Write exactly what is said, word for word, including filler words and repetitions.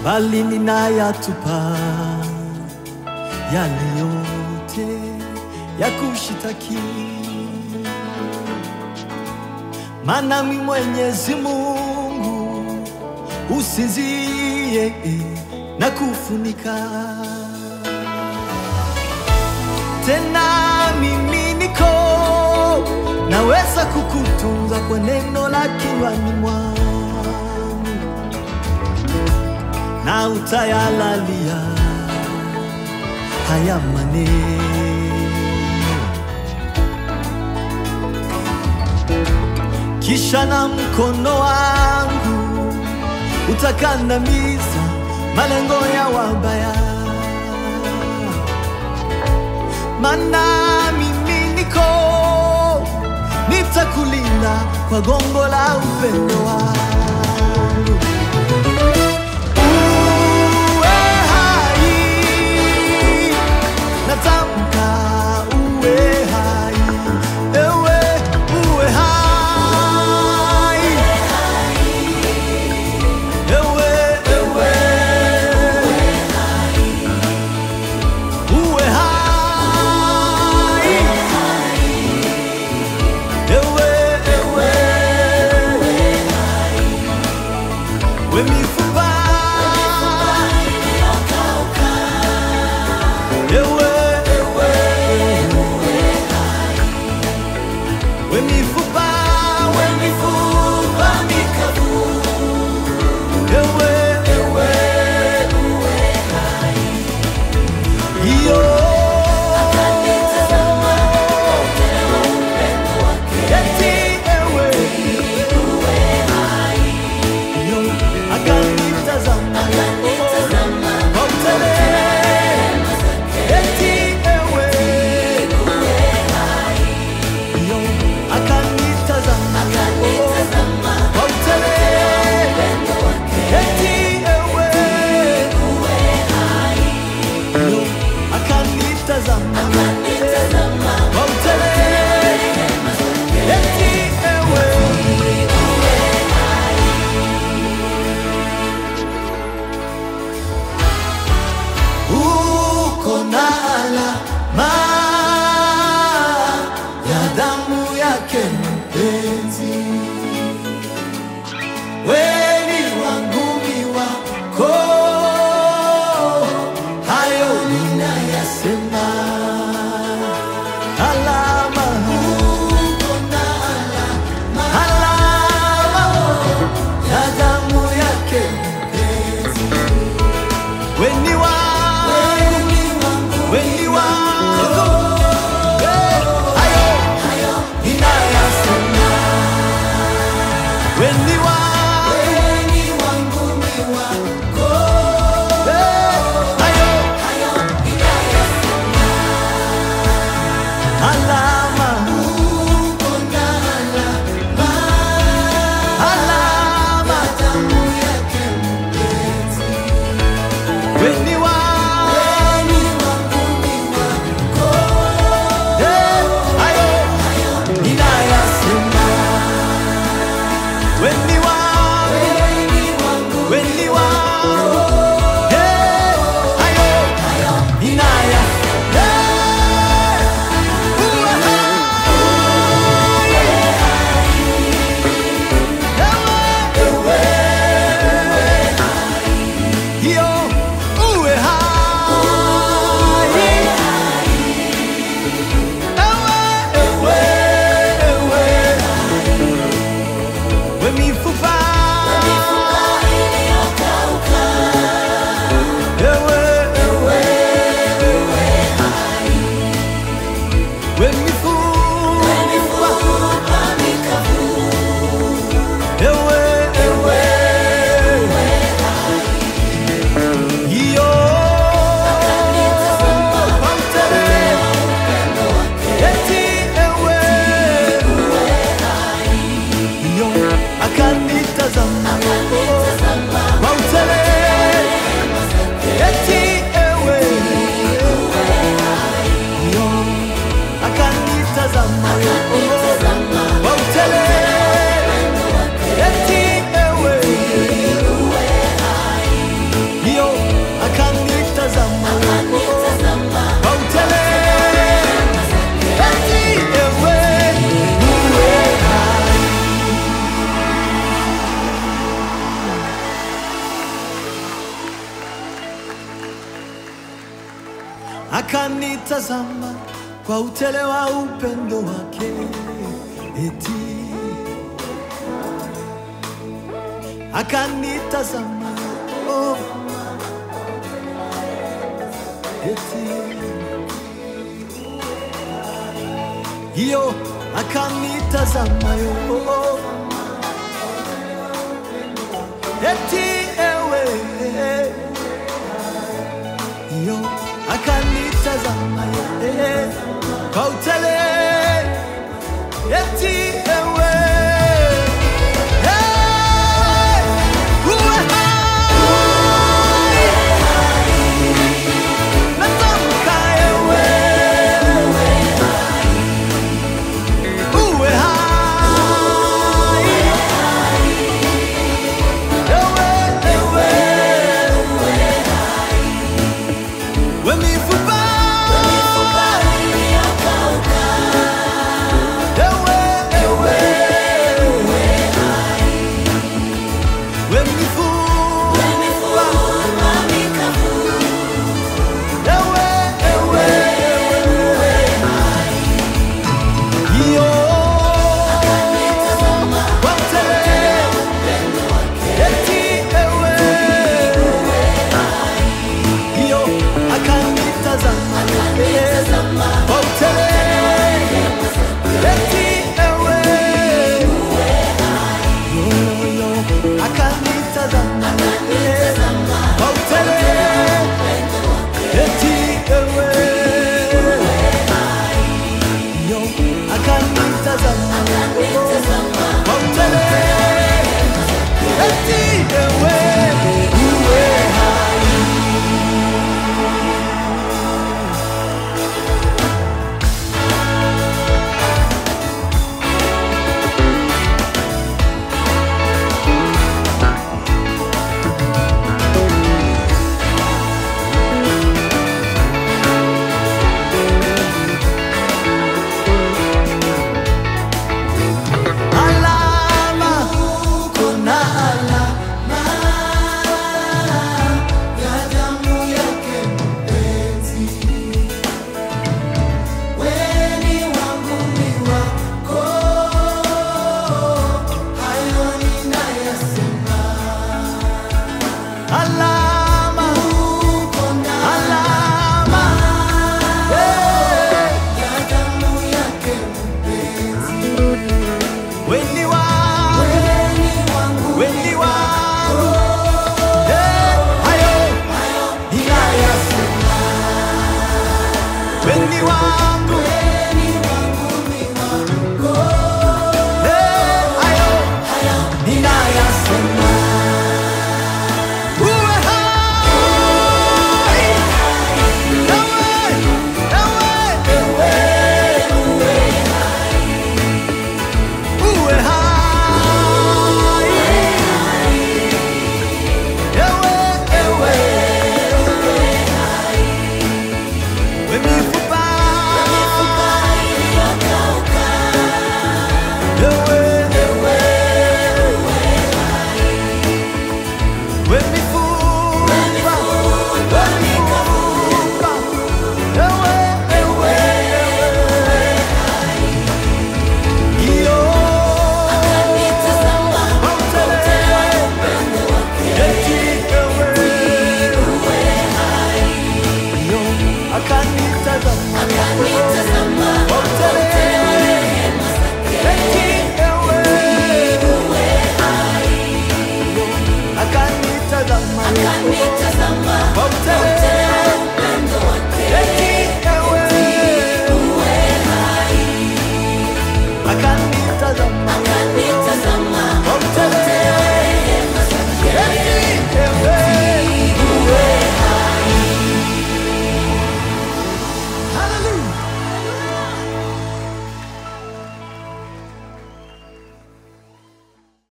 bali ninayatupa yale yote ya kushitaki. Maana mimi Mwenyezi Mungu usinzie na kufunika. Tena mimi niko naweza kukutunza kwa neno la kinywani mwangu, na utayalalia haya maneno. Kisha na mkono wangu utakandamiza malengo ya wabaya. Maana mimi niko nitakulinda kwa gongo la upendo wangu. Uwe hai, natamka uwe hai. Ewe uwe hai, ewe ewe uwe hai, ewe ewe we mifupa ewe ewe we mifupa we mifupa mikavu ewe ewe iyo eti ewe iyo akanitazama kwa utele eti ewe iyo akanitazama kwa utele eti ewe iyo akanitazama kwa utele eti ewe uko na alama ya damu yake mpenzi. Weni wangu ni wako, hayo ninayasema. Alama, uko na alama, alama ya damu yake mpenzi. Weni wangu, weni wangu, eh, hayo ninayasema. Weni wangu, weni wangu ni wako, akanitazama kwa utele wa upendo wake, eti akanitazama, oh, eti hiyo akanitazama yo, oh, eti ewe yo akanitazama yo, kwa utele eti ewe Allah